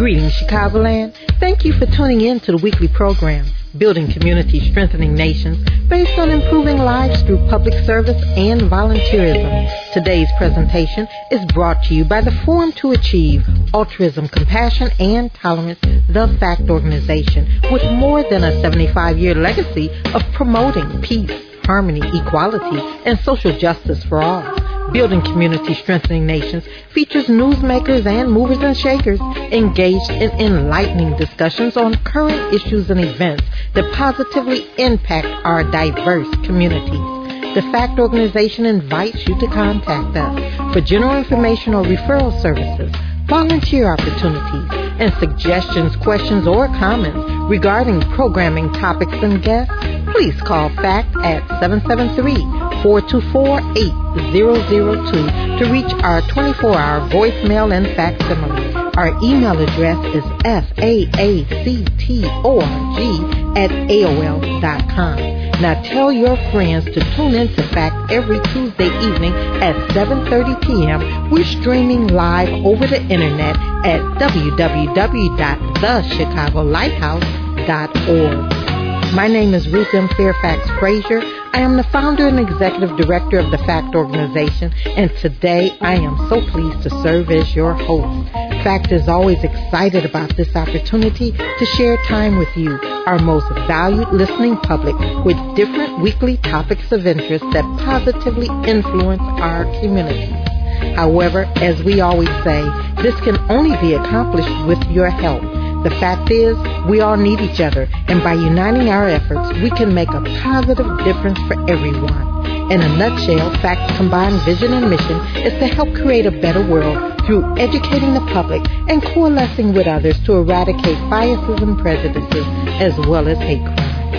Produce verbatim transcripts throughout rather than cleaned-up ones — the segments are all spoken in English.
Greetings, Chicagoland. Thank you for tuning in to the weekly program, Building Community, Strengthening Nations, based on improving lives through public service and volunteerism. Today's presentation is brought to you by the Forum to Achieve Altruism, Compassion, and Tolerance, the FACT organization, with more than a seventy-five-year legacy of promoting peace, harmony, equality, and social justice for all. Building Community, Strengthening Nations features newsmakers and movers and shakers engaged in enlightening discussions on current issues and events that positively impact our diverse communities. The FACT organization invites you to contact us for general information or referral services, volunteer opportunities, and suggestions, questions, or comments regarding programming topics and guests. Please call FACT at seven seven three, four two four, eight zero zero two to reach our twenty-four hour voicemail and facsimile. Our email address is faactorg at A O L dot com. Now tell your friends to tune in to FACT every Tuesday evening at seven thirty p.m. We're streaming live over the internet at w w w dot the chicago lighthouse dot org. My name is Ruth M. Fairfax Frazier. I am the founder and executive director of the FACT organization, and today I am so pleased to serve as your host. FACT is always excited about this opportunity to share time with you, our most valued listening public, with different weekly topics of interest that positively influence our community. However, as we always say, this can only be accomplished with your help. The fact is, we all need each other, and by uniting our efforts, we can make a positive difference for everyone. In a nutshell, FACT's combined vision and mission is to help create a better world through educating the public and coalescing with others to eradicate biases and prejudices, as well as hate crime.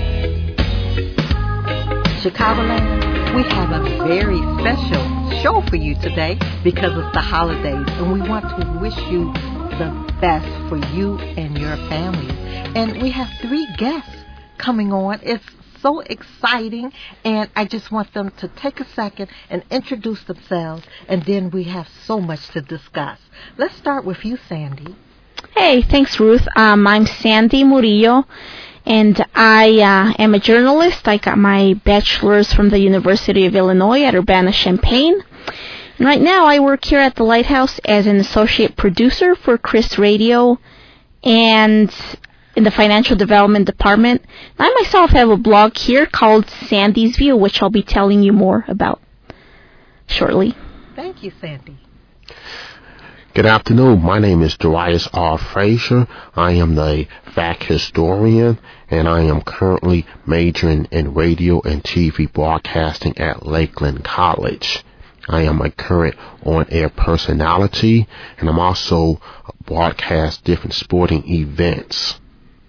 Chicagoland, we have a very special show for you today because it's the holidays, and we want to wish you the best for you and your families. And we have three guests coming on. It's so exciting, and I just want them to take a second and introduce themselves, and then we have so much to discuss. Let's start with you, Sandy. Hey, thanks, Ruth. Um, I'm Sandy Murillo, and I uh, am a journalist. I got my bachelor's from the University of Illinois at Urbana-Champaign. And right now I work here at the Lighthouse as an associate producer for Chris Radio and in the financial development department. I myself have a blog here called Sandy's View, which I'll be telling you more about shortly. Thank you, Sandy. Good afternoon. My name is Darius R. Frazier. I am the FACT historian, and I am currently majoring in radio and T V broadcasting at Lakeland College. I am a current on-air personality, and I'm also broadcast different sporting events.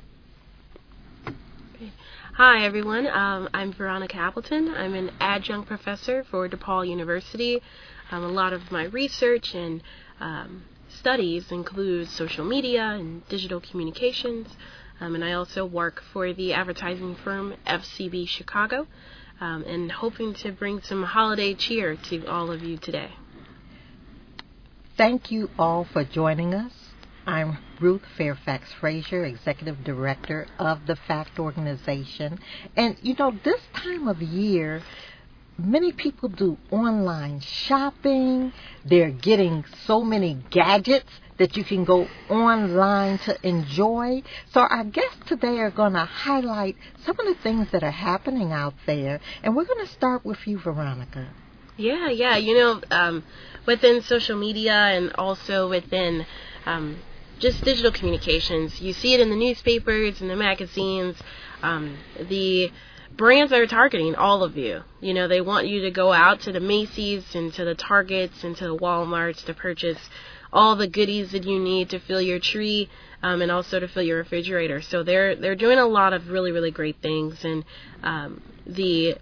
Hi, everyone. Um, I'm Veronica Appleton. I'm an adjunct professor for DePaul University. Um, a lot of my research and um, studies include social media and digital communications, um, and I also work for the advertising firm F C B Chicago. Um, and hoping to bring some holiday cheer to all of you today. Thank you all for joining us. I'm Ruth Fairfax Frazier, Executive Director of the FACT organization. And, you know, this time of year, many people do online shopping. They're getting so many gadgets that you can go online to enjoy. So our guests today are going to highlight some of the things that are happening out there. And we're going to start with you, Veronica. Yeah, yeah. You know, um, within social media and also within um, just digital communications, you see it in the newspapers and the magazines. Um, the brands are targeting all of you. You know, they want you to go out to the Macy's and to the Targets and to the Walmarts to purchase all the goodies that you need to fill your tree um, and also to fill your refrigerator. So they're they're doing a lot of really, really great things. And um, the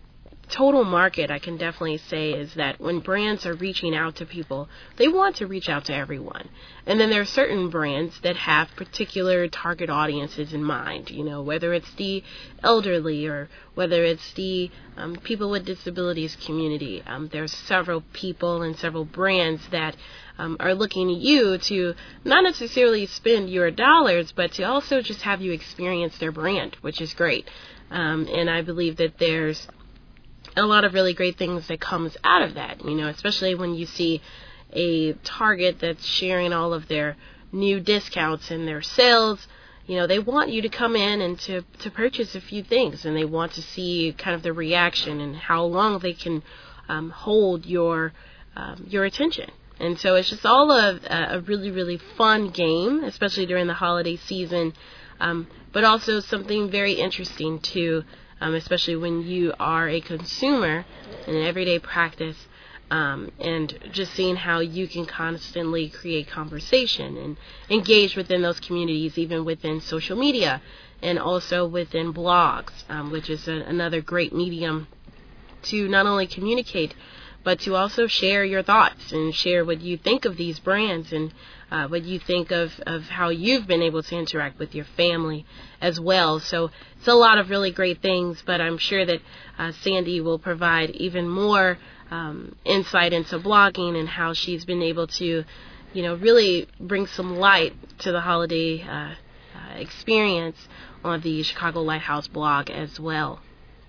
total market, I can definitely say, is that when brands are reaching out to people, they want to reach out to everyone. And then there are certain brands that have particular target audiences in mind, you know, whether it's the elderly or whether it's the um, people with disabilities community. Um, there's several people and several brands that um, are looking at you to not necessarily spend your dollars, but to also just have you experience their brand, which is great. Um, and I believe that there's a lot of really great things that comes out of that, you know, especially when you see a Target that's sharing all of their new discounts and their sales. You know, they want you to come in and to, to purchase a few things, and they want to see kind of the reaction and how long they can um, hold your um, your attention. And so it's just all a, a really, really fun game, especially during the holiday season, um, but also something very interesting too. Um, especially when you are a consumer in an everyday practice, um, and just seeing how you can constantly create conversation and engage within those communities, even within social media and also within blogs, um, which is a, another great medium to not only communicate, but to also share your thoughts and share what you think of these brands and uh, what you think of, of how you've been able to interact with your family as well. So it's a lot of really great things, but I'm sure that uh, Sandy will provide even more um, insight into blogging and how she's been able to, you know, really bring some light to the holiday uh, uh, experience on the Chicago Lighthouse blog as well.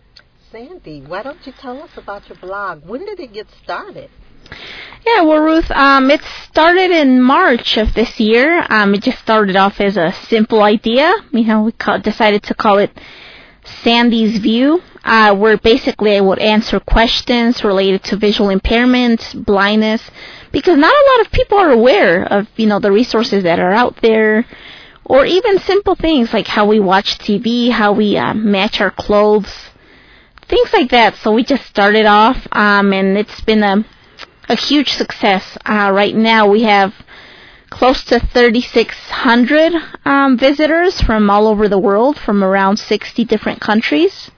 Sandy, why don't you tell us about your blog? When did it get started? Yeah, well, Ruth, um, it started in March of this year. Um, it just started off as a simple idea. You know, we call, decided to call it Sandy's View, uh, where basically I would answer questions related to visual impairment, blindness, because not a lot of people are aware of, you know, the resources that are out there, or even simple things like how we watch T V, how we uh, match our clothes, things like that. So we just started off, um, and it's been a a huge success. Uh, right now we have close to thirty-six hundred um, visitors from all over the world, from around sixty different countries.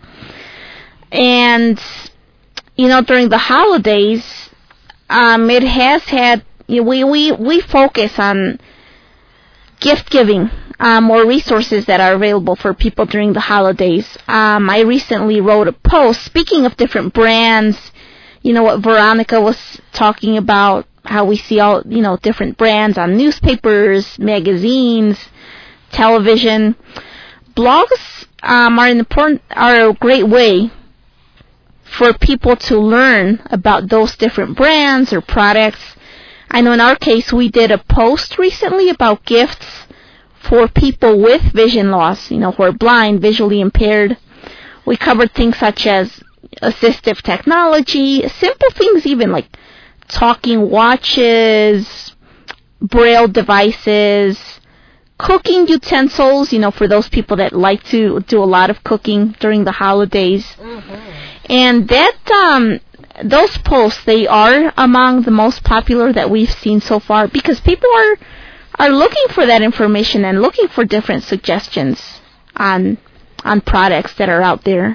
And, you know, during the holidays, um, it has had, you know, we, we, we focus on gift giving, um, or resources that are available for people during the holidays. Um, I recently wrote a post, speaking of different brands, you know, what Veronica was talking about, how we see all, you know, different brands on newspapers, magazines, television. Blogs um, are an important, are a great way for people to learn about those different brands or products. I know in our case, we did a post recently about gifts for people with vision loss, you know, who are blind, visually impaired. We covered things such as assistive technology, simple things even like talking watches, braille devices, cooking utensils, you know, for those people that like to do a lot of cooking during the holidays. Mm-hmm. And that, um, those posts, they are among the most popular that we've seen so far, because people are are looking for that information and looking for different suggestions on on products that are out there.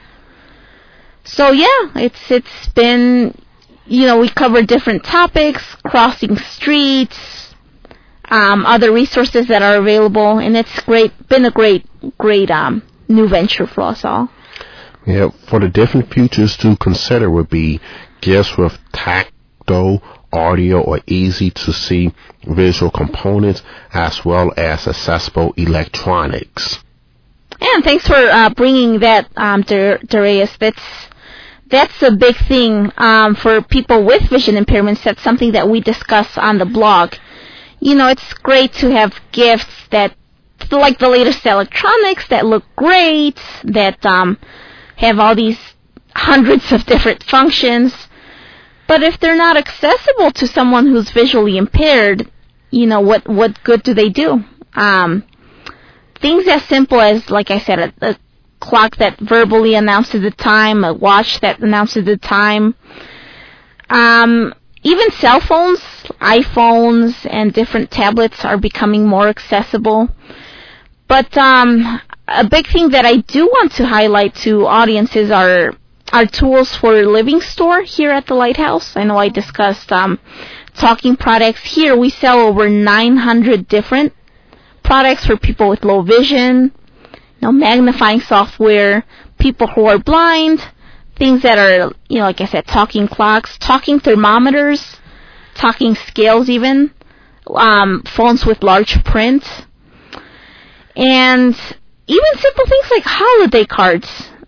So yeah, it's it's been, you know, we cover different topics, crossing streets, um, other resources that are available, and it's great, been a great, great um, new venture for us all. Yeah, for the different features to consider would be gifts with tactile, audio, or easy-to-see visual components, as well as accessible electronics. And thanks for uh, bringing that, um, Darius. That's that's a big thing um, for people with vision impairments. That's something that we discuss on the blog. You know, it's great to have gifts that, like the latest electronics, that look great, that um, have all these hundreds of different functions. But if they're not accessible to someone who's visually impaired, you know, what, what good do they do? Um, things as simple as, like I said, a, a clock that verbally announces the time, a watch that announces the time. Um, even cell phones, iPhones, and different tablets are becoming more accessible. But um, a big thing that I do want to highlight to audiences are our tools for living store here at the Lighthouse. I know I discussed um, talking products. Here we sell over nine hundred different products for people with low vision, you know, magnifying software, people who are blind, things that are, you know, like I said, talking clocks, talking thermometers, talking scales even, um, phones with large print, and even simple things like holiday cards.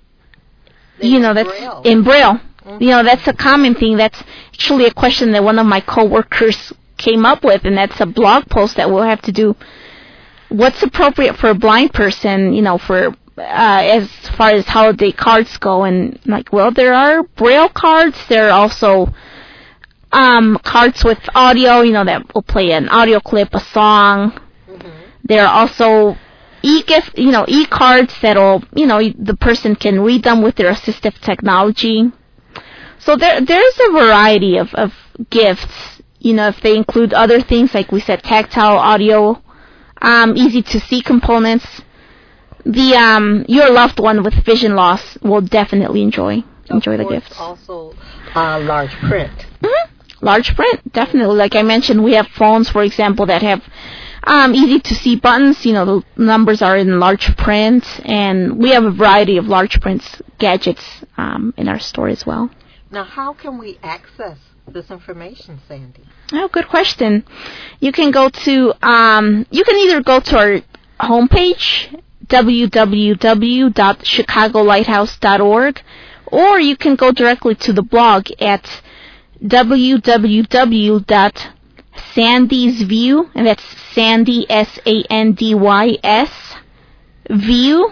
In you know, that's Braille. in Braille. Mm-hmm. You know, that's a common thing. That's actually a question that one of my coworkers came up with, and that's a blog post that we'll have to do. What's appropriate for a blind person, you know, for uh, as far as holiday cards go? And like, well, there are Braille cards. There are also um, cards with audio, you know, that will play an audio clip, a song. Mm-hmm. There are also e-gift, you know, e-cards that'll, you know, the person can read them with their assistive technology. So there, there's a variety of, of gifts, you know, if they include other things, like we said, tactile, audio, um, easy to see components. The, um, your loved one with vision loss will definitely enjoy, enjoy the gifts. Also, uh, large print. Mm-hmm. Large print, definitely. Like I mentioned, we have phones, for example, that have Um, easy to see buttons. You know, the numbers are in large print, and we have a variety of large print gadgets um, in our store as well. Now, how can we access this information, Sandy? Oh, good question. You can go to, um, you can either go to our homepage, w w w dot chicago lighthouse dot org, or you can go directly to the blog at w w w dot Sandy's View, and that's Sandy, S A N D Y S, view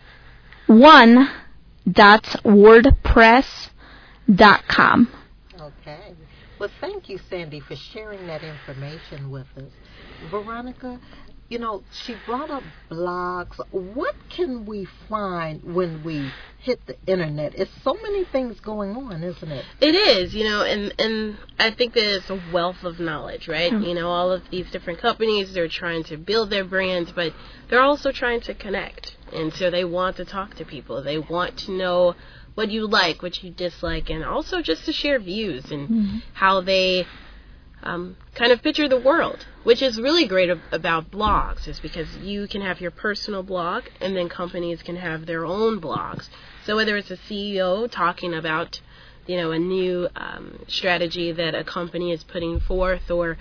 one dot wordpress dot com. Okay. Well, thank you, Sandy, for sharing that information with us. Veronica, you know, she brought up blogs. What can we find when we hit the internet? It's so many things going on, isn't it? It is, you know, and, and I think that it's a wealth of knowledge, right? Mm-hmm. You know, all of these different companies, they're trying to build their brands, but they're also trying to connect. And so they want to talk to people. They want to know what you like, what you dislike, and also just to share views and mm-hmm. how they Um, kind of picture the world, which is really great ab- about blogs, is because you can have your personal blog, and then companies can have their own blogs. So whether it's a C E O talking about, you know, a new um, strategy that a company is putting forth, or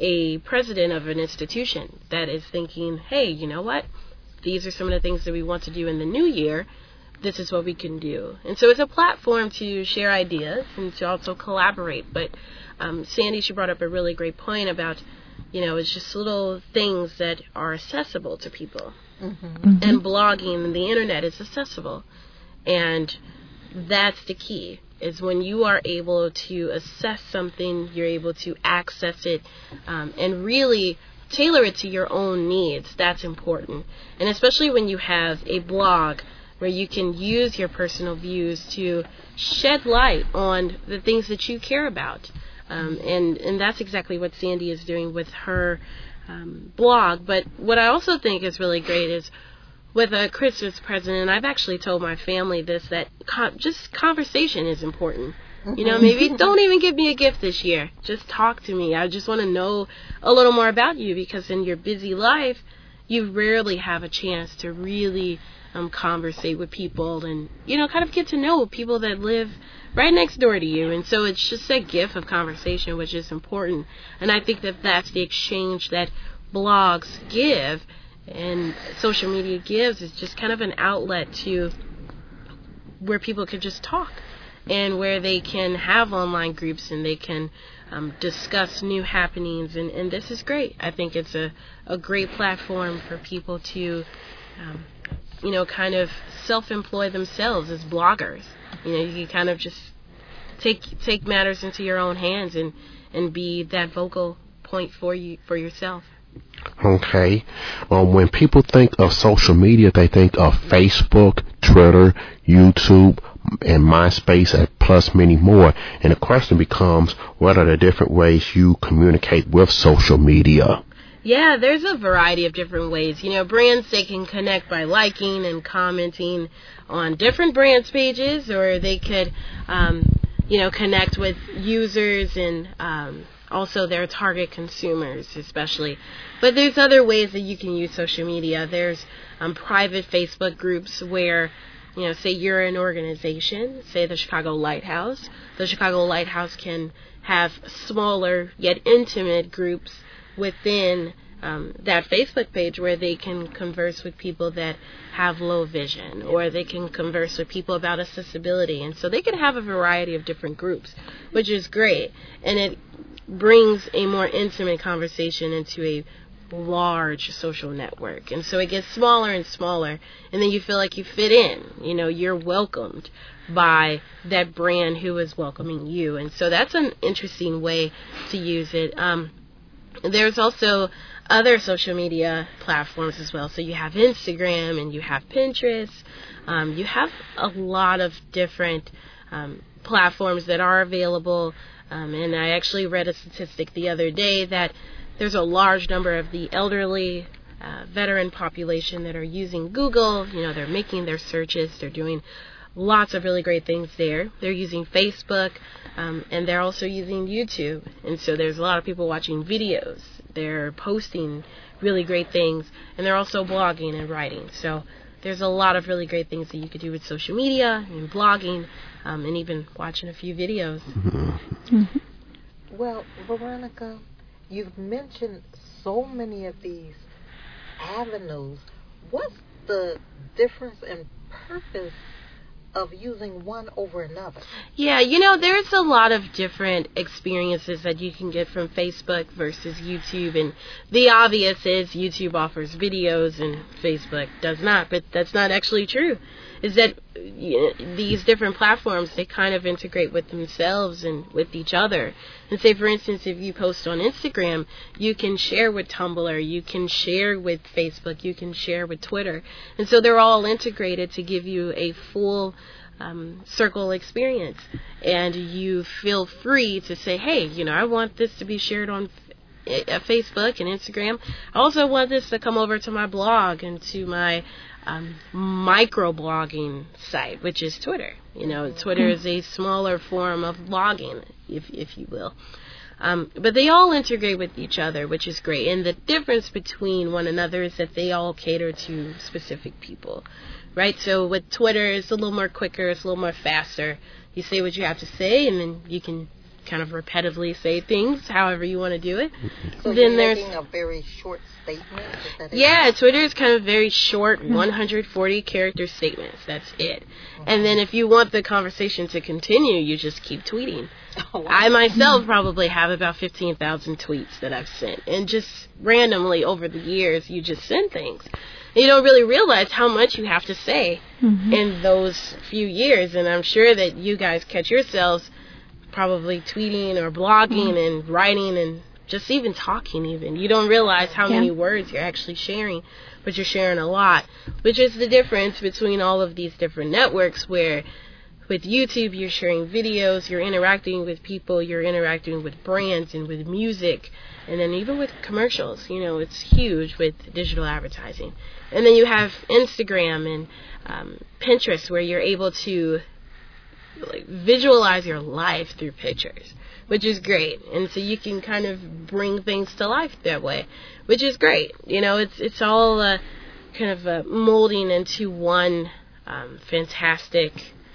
a president of an institution that is thinking, hey, you know what, these are some of the things that we want to do in the new year, this is what we can do. And so it's a platform to share ideas and to also collaborate. But um, Sandy, she brought up a really great point about, you know, it's just little things that are accessible to people. Mm-hmm. Mm-hmm. And blogging and the internet is accessible. And that's the key, is when you are able to assess something, you're able to access it um, and really tailor it to your own needs. That's important. And especially when you have a blog where you can use your personal views to shed light on the things that you care about. Um, and, and that's exactly what Sandy is doing with her um, blog. But what I also think is really great is with a Christmas present, and I've actually told my family this, that con- just conversation is important. You know, maybe don't even give me a gift this year. Just talk to me. I just want to know a little more about you, because in your busy life, you rarely have a chance to really um, conversate with people and, you know, kind of get to know people that live right next door to you. And so it's just a gift of conversation, which is important. And I think that that's the exchange that blogs give and social media gives, is just kind of an outlet to where people can just talk, and where they can have online groups and they can um, discuss new happenings. And, and this is great. I think it's a, a great platform for people to, um, you know, kind of self-employ themselves as bloggers. You know, you can kind of just take take matters into your own hands and, and be that vocal point for you for yourself. Okay. Um, when people think of social media, they think of Facebook, Twitter, YouTube, and MySpace, and plus many more. And the question becomes, what are the different ways you communicate with social media? Yeah, there's a variety of different ways. You know, brands, they can connect by liking and commenting on different brands' pages, or they could, um, you know, connect with users and um, also their target consumers, especially. But there's other ways that you can use social media. There's um, private Facebook groups where, you know, say you're an organization, say the Chicago Lighthouse. The Chicago Lighthouse can have smaller yet intimate groups within um, that Facebook page where they can converse with people that have low vision, or they can converse with people about accessibility. And so they can have a variety of different groups, which is great. And it brings a more intimate conversation into a large social network. And so it gets smaller and smaller, and then you feel like you fit in. You know, you're welcomed by that brand who is welcoming you. And so that's an interesting way to use it. Um, there's also other social media platforms as well. So you have Instagram and you have Pinterest. Um, you have a lot of different um, platforms that are available. Um, and I actually read a statistic the other day that there's a large number of the elderly uh, veteran population that are using Google. You know, they're making their searches. They're doing lots of really great things there. They're using Facebook, um, and they're also using YouTube. And so there's a lot of people watching videos. They're posting really great things, and they're also blogging and writing. So there's a lot of really great things that you could do with social media and blogging, um, and even watching a few videos. Mm-hmm. Well, Veronica, you've mentioned so many of these avenues. What's the difference in purpose of using one over another? Yeah, you know, there's a lot of different experiences that you can get from Facebook versus YouTube, and the obvious is YouTube offers videos and Facebook does not, but that's not actually true. Is that you know, these different platforms, they kind of integrate with themselves and with each other. And say, for instance, if you post on Instagram, you can share with Tumblr, you can share with Facebook, you can share with Twitter. And so they're all integrated to give you a full um, circle experience. And you feel free to say, hey, you know, I want this to be shared on uh, Facebook and Instagram. I also want this to come over to my blog and to my Um, microblogging site, which is Twitter. You know, Twitter is a smaller form of blogging, if if you will. Um, but they all integrate with each other, which is great. And the difference between one another is that they all cater to specific people, right? So with Twitter, it's a little more quicker, it's a little more faster. You say what you have to say, and then you can kind of repetitively say things however you want to do it. So then you're there's making a very short statement? Is that it? Yeah, Twitter is kind of very short, one hundred forty character statements. That's it. Mm-hmm. And then if you want the conversation to continue, you just keep tweeting. Oh, wow. I myself probably have about fifteen thousand tweets that I've sent. And just randomly over the years, you just send things. And you don't really realize how much you have to say mm-hmm. in those few years. And I'm sure that you guys catch yourselves probably tweeting or blogging mm-hmm. and writing and just even talking even. You don't realize how yeah. many words you're actually sharing, but you're sharing a lot, which is the difference between all of these different networks where with YouTube you're sharing videos, you're interacting with people, you're interacting with brands and with music, and then even with commercials. You know, it's huge with digital advertising. And then you have Instagram and um, Pinterest where you're able to like visualize your life through pictures, which is great. And so you can kind of bring things to life that way, which is great. You know, it's it's all uh, kind of uh, molding into one um, fantastic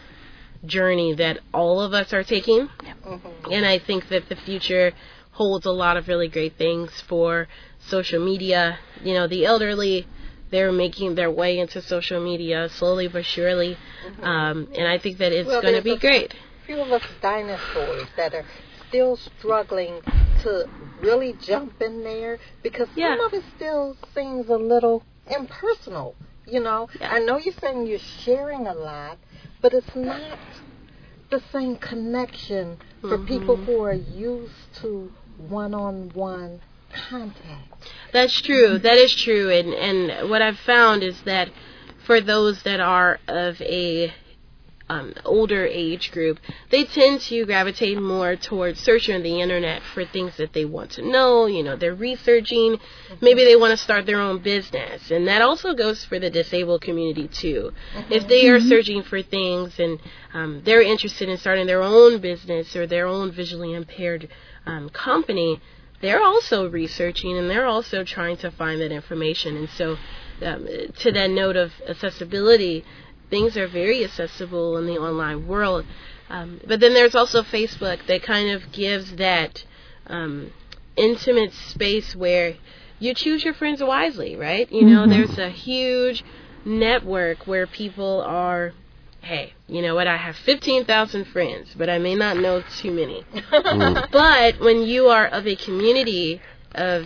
journey that all of us are taking. Mm-hmm. And I think that the future holds a lot of really great things for social media. You know, the elderly, they're making their way into social media slowly but surely. Mm-hmm. Um, and I think that it's well, going to be great. A few of us dinosaurs that are still struggling to really jump in there because yeah. some of it still seems a little impersonal. You know, yeah. I know you're saying you're sharing a lot, but it's not the same connection for mm-hmm. people who are used to one-on-one contact. That's true. That is true. And, and what I've found is that for those that are of a um, older age group, they tend to gravitate more towards searching the internet for things that they want to know. You know, they're researching. Maybe they want to start their own business. And that also goes for the disabled community, too. Mm-hmm. If they are searching for things and um, they're interested in starting their own business or their own visually impaired um, company, they're also researching and they're also trying to find that information. And so um, to that note of accessibility, things are very accessible in the online world. Um, but then there's also Facebook that kind of gives that um, intimate space where you choose your friends wisely, right? You know, mm-hmm. there's a huge network where people are, hey, you know what, I have fifteen thousand friends, but I may not know too many. Mm. But when you are of a community, of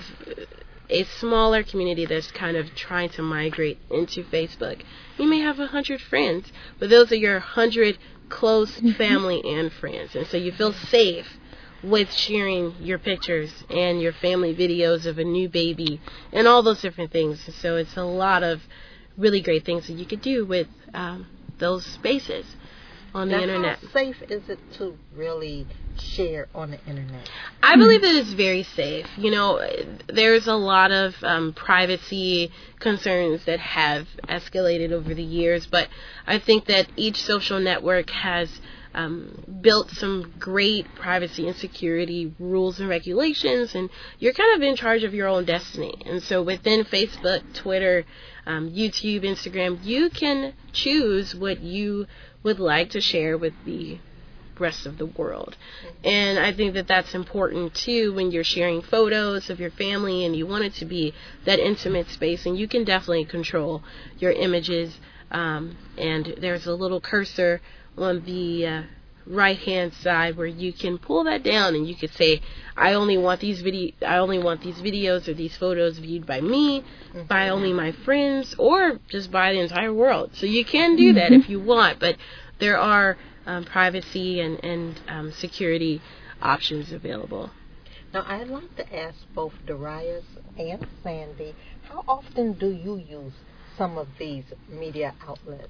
a smaller community that's kind of trying to migrate into Facebook, you may have one hundred friends, but those are your one hundred close family and friends. And so you feel safe with sharing your pictures and your family videos of a new baby and all those different things. So it's a lot of really great things that you could do with um, those spaces on the now, internet. How safe is it to really share on the internet? I believe that it's very safe. You know, there's a lot of um, privacy concerns that have escalated over the years, but I think that each social network has um, built some great privacy and security rules and regulations, and you're kind of in charge of your own destiny. And so within Facebook, Twitter, um, YouTube, Instagram, you can choose what you would like to share with the rest of the world. And I think that that's important too when you're sharing photos of your family and you want it to be that intimate space, and you can definitely control your images. Um, and there's a little cursor on the uh, right hand side where you can pull that down and you could say, I only want these video I only want these videos or these photos viewed by me, mm-hmm. by only my friends, or just by the entire world. So you can do that mm-hmm. if you want, but there are um, privacy and, and um, security options available. Now, I'd like to ask both Darius and Sandy, how often do you use some of these media outlets?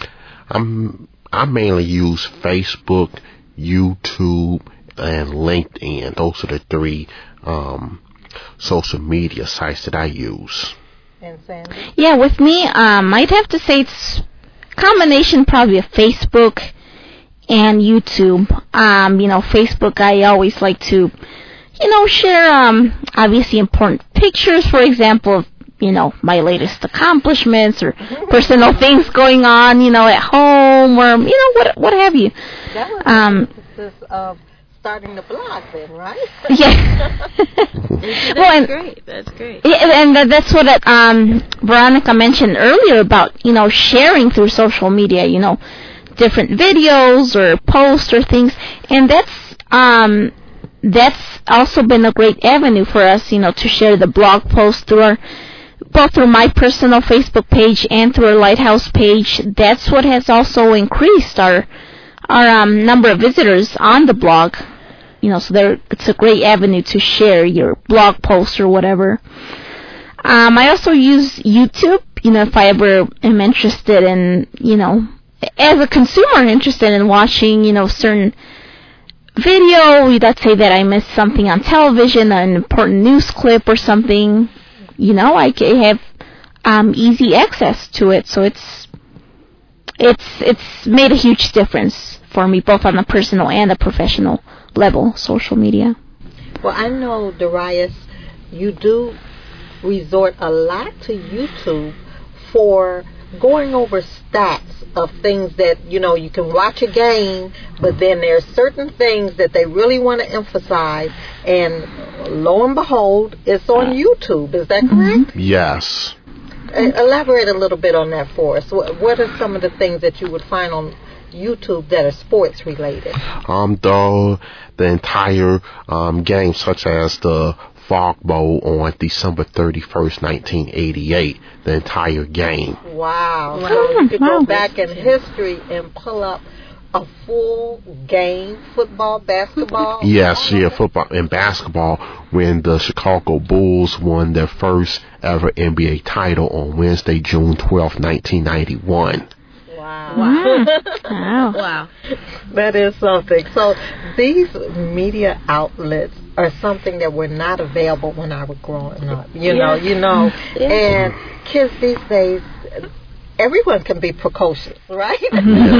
I'm, I mainly use Facebook, YouTube, and LinkedIn. Those are the three um, social media sites that I use. And Sandy? Yeah, with me, um, I'd have to say it's a combination probably of Facebook and YouTube. Um, you know, Facebook, I always like to, you know, share um, obviously important pictures, for example, of, you know, my latest accomplishments or personal things going on, you know, at home or, you know, what what have you. That was um, the emphasis of starting the blog then, right? Yeah. That's well, and, great. That's great. Yeah, and that's what um, Veronica mentioned earlier about, you know, sharing through social media, you know, different videos or posts or things. And that's um, that's also been a great avenue for us, you know, to share the blog posts through our both through my personal Facebook page and through our Lighthouse page. That's what has also increased our our um, number of visitors on the blog. You know, so there it's a great avenue to share your blog posts or whatever. Um, I also use YouTube. You know, if I ever am interested in, you know, as a consumer interested in watching, you know, certain video. Let's say that I missed something on television, an important news clip or something. You know, I have um, easy access to it, so it's it's it's made a huge difference for me, both on the personal and the professional level, social media. Well, I know, Darius, you do resort a lot to YouTube for going over stats of things that, you know, you can watch a game, but then there's certain things that they really want to emphasize, and lo and behold, it's on YouTube. Is that correct? Yes. Uh, elaborate a little bit on that for us. What, what are some of the things that you would find on YouTube that are sports related? Um, the the entire um game, such as the Fog Bowl on December thirty-first, nineteen eighty-eight, the entire game. Wow. So you could go back in history and pull up a full game, football, basketball? Yes, yeah, football and basketball, when the Chicago Bulls won their first ever N B A title on Wednesday, June twelfth, nineteen ninety-one. Wow. Wow. Mm. Wow. Wow. That is something. So these media outlets are something that were not available when I was growing up. You know, Yeah. you know. Yeah. And kids these days, everyone can be precocious, right? Yes.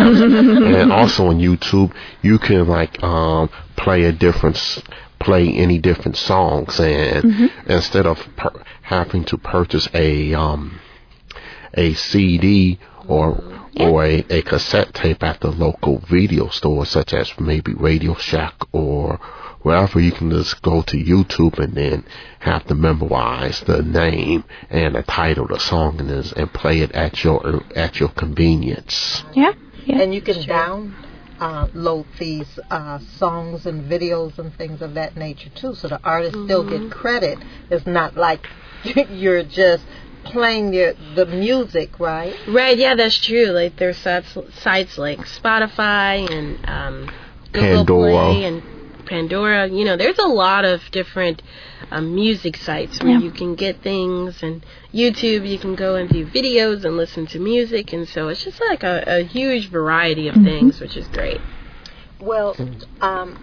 And also on YouTube, you can like um, play a different, s- play any different songs, and Mm-hmm. instead of per- having to purchase a um, a C D or or a, a cassette tape at the local video store, such as maybe Radio Shack or wherever, you can just go to YouTube and then have to memorize the name and the title of the song and, is, and play it at your at your convenience. Yeah. Yeah. And you can download these uh, songs and videos and things of that nature too, so the artists still get credit. It's not like you're just playing your, the music, right? Right, yeah, that's true. Like, there's sites, sites like Spotify and um, Google Pandora. Play and Pandora. You know, there's a lot of different um, music sites where Yeah. you can get things, and YouTube, you can go and view videos and listen to music, and so it's just like a, a huge variety of things, which is great. Well, um,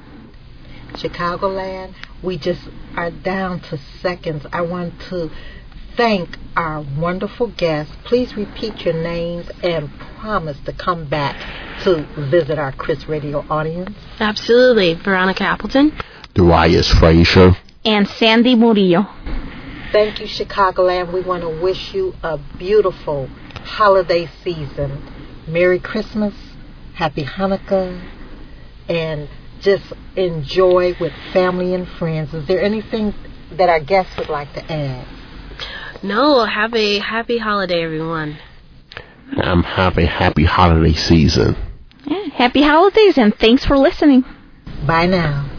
Chicagoland, we just are down to seconds. I want to thank our wonderful guests. Please repeat your names and promise to come back to visit our Chris Radio audience. Absolutely. Veronica Appleton. Darius Frazier. And Sandy Murillo. Thank you, Chicagoland. We want to wish you a beautiful holiday season. Merry Christmas, Happy Hanukkah, and just enjoy with family and friends. Is there anything that our guests would like to add? No, have a happy holiday, everyone. Um, have a happy holiday season. Yeah. Happy holidays and thanks for listening. Bye now.